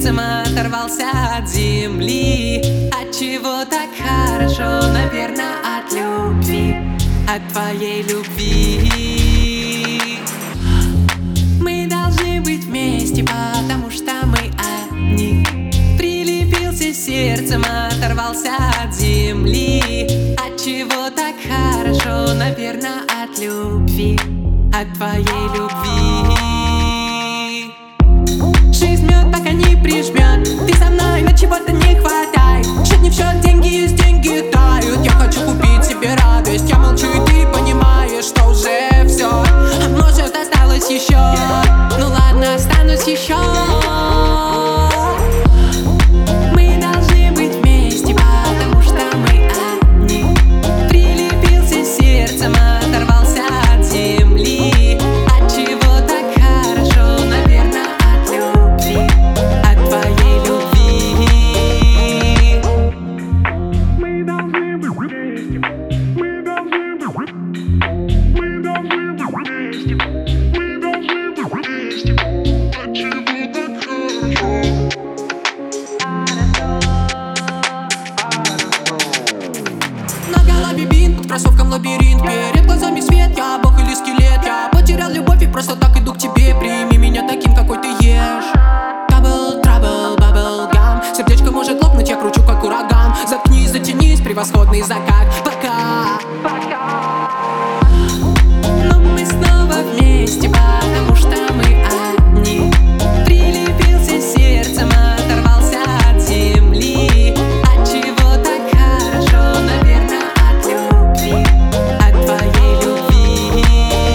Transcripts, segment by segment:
сердцем оторвался от земли. Отчего так хорошо, наверное, от любви, от твоей любви. Мы должны быть вместе, потому что мы одни. Прилепился сердцем, оторвался от земли. Отчего так хорошо, наверное, от любви, от твоей любви. Жизнь мёд, пока не прижмет. Ты со мной, но чего-то не хватает. Счет не в счет, деньги есть, деньги тают. Я хочу купить себе радость. Я молчу, и ты понимаешь, что уже все. А может, осталось еще. Ну ладно, останусь еще. Мы должны быть вместе, потому что мы одни. Прилепился сердцем, оторвался от земли. Отчего так хорошо, наверное, от любви, от твоей любви. Мы должны быть вместе. Мы должны быть вместе. Мы должны быть вместе. Мы должны быть вместе. Отчего так хорошо. На голове бинт, под кроссовком лабиринт. Перед глазами свет, я бог или скелет. Я потерял любовь и просто так иду к тебе. Прими меня таким, какой ты ешь. Double trouble, bubble gum. Сердечко может лопнуть, я кручу как ураган. Заткнись, затянись, превосходный закат. Пока. Но мы снова вместе, потому что мы одни. Прилепился сердцем, оторвался от земли. Отчего так хорошо, наверное, от любви, от твоей любви.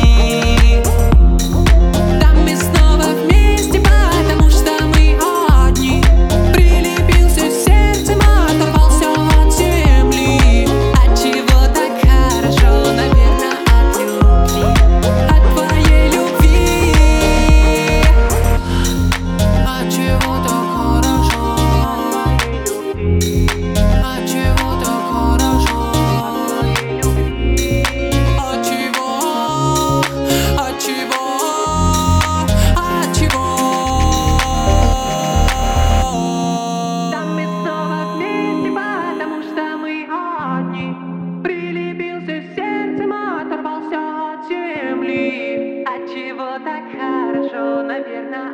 Да, мы снова вместе, потому что мы одни. Прилепился сердцем, оторвался от земли. Отчего так хорошо, наверное, от любви, от твоей любви. Отчего так хорошо, отчего так хорошо, отчего, отчего, отчего. Да, мы снова вместе, потому что мы одни. Прилепился сердцем, оторвался от земли. Отчего так хорошо, наверное,